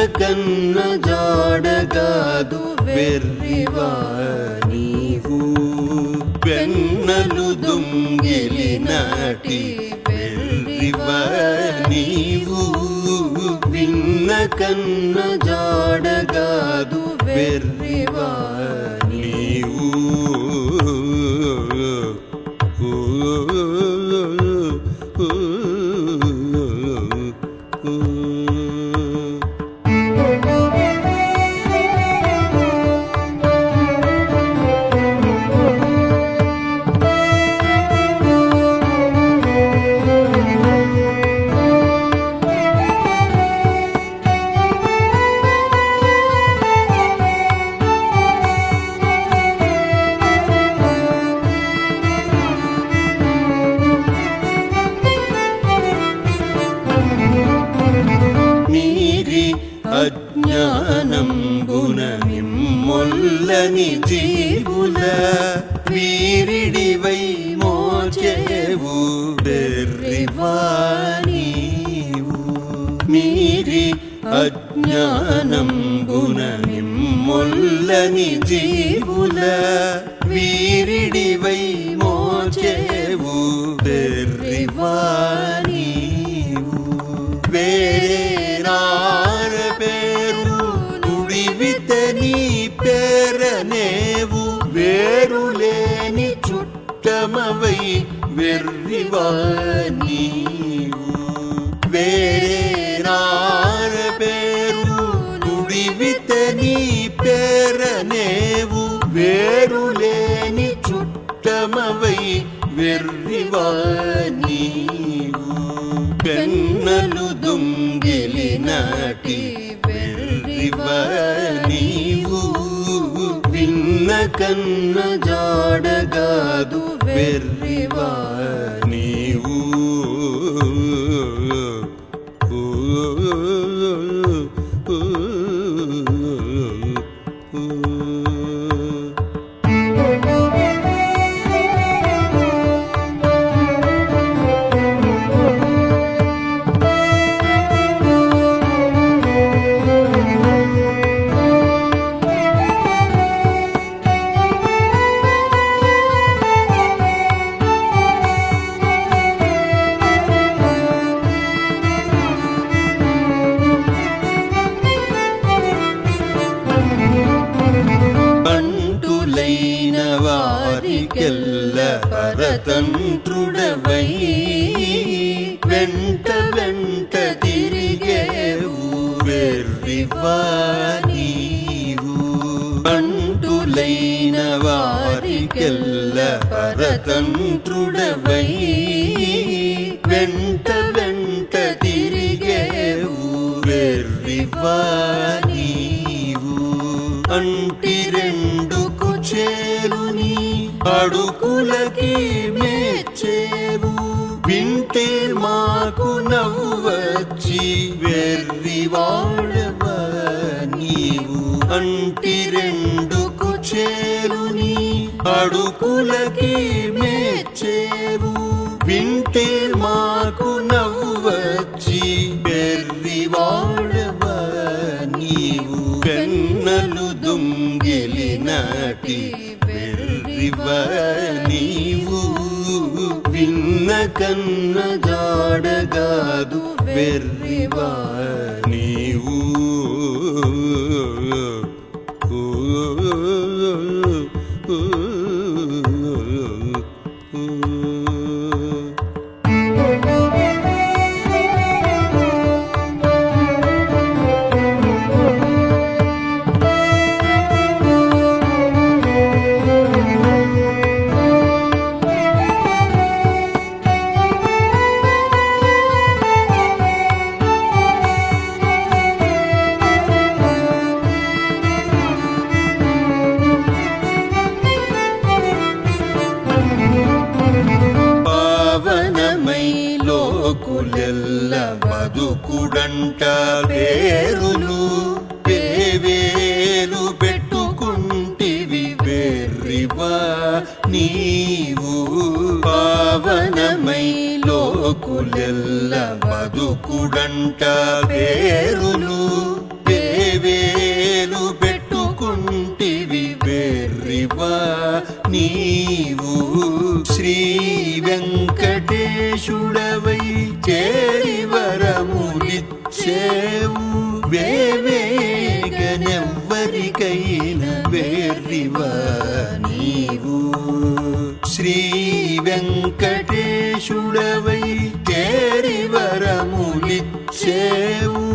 కన్న జాడగాదు వెర్రివా నీవు వెన్నలు దొంగిలినాటి వెర్రివా నీవు విన్న కన్న జాడగాదు వెర్రివా నీవు అజ్ఞానంబున మిమ్మొల్లని జీవుల వీరిడివై మోచేవు వెర్రివా నీవు మీరి అజ్ఞానంబున మిమ్మొల్లని జీవుల వీరిడివై మోచేవు వెర్రివా నీవు వేరే పేరు తుడివితని పేరనేవు వేరులేని చుట్టమవై వెర్రివా నీవు వేరేరార పేరు తుడివితని పేరనేవు వేరులేని చుట్టమవై వెర్రివా నీవు పెన్నలు దొంగిలినాటి వెర్రివా నీవు విన్న కన్న జాడగాదు వెర్రివా నీవు వారికెల్ల పరతంత్రుడవై వెంట వెంట తిరిగేవు వెర్రివా నీవు అంటులైన వారికెల్ల పరతంత్రుడవై వెంట వెంట తిరిగేవు వెర్రివా నీవు అంటి రెండు కుచేలుని అడుకులకి మెచ్చేవు వింటే మాకు నవ్వు వచ్చి వెర్రివాడవా నీవు అంటి రెండు కుచేలుని అడుకులకి మెచ్చేవు వింటే మాకు నవ్వు వచ్చి వెర్రివాడవా నీవు పెన్నలు దొంగిలినాటి వెర్రివా నీవు విన్న కన్న జాడగాదు వెర్రివా నీవు లోకులెల్ల బతుకుడంట పేరులు వేవేలు పెట్టుకుంటివి వెర్రివా నీవు పావనమై లోకులెల్ల బతుకుడంట పేరులు శ్రీ వెంకటేశుడవై చేరి వరములిచ్చేవు వేవేగనెవ్వరికైనా వేర్రివా నీవు శ్రీ వెంకటేశుడవై చేరి వరములిచ్చేవు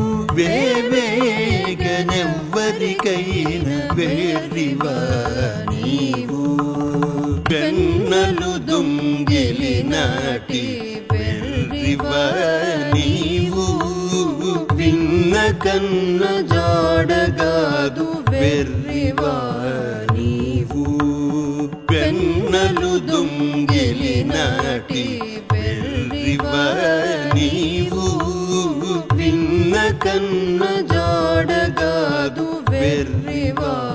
వేవేగనెవ్వరికైనా వేర్రివా నీవు వెన్నలు దొంగిలి నాటి వెర్రివా నీవు విన్న కన్న జాడగాదు వెర్రివా నీవు వెన్నలు దొంగిలి నాటి వెర్రివా నీవు విన్న కన్న జాడగాదు వెర్రివా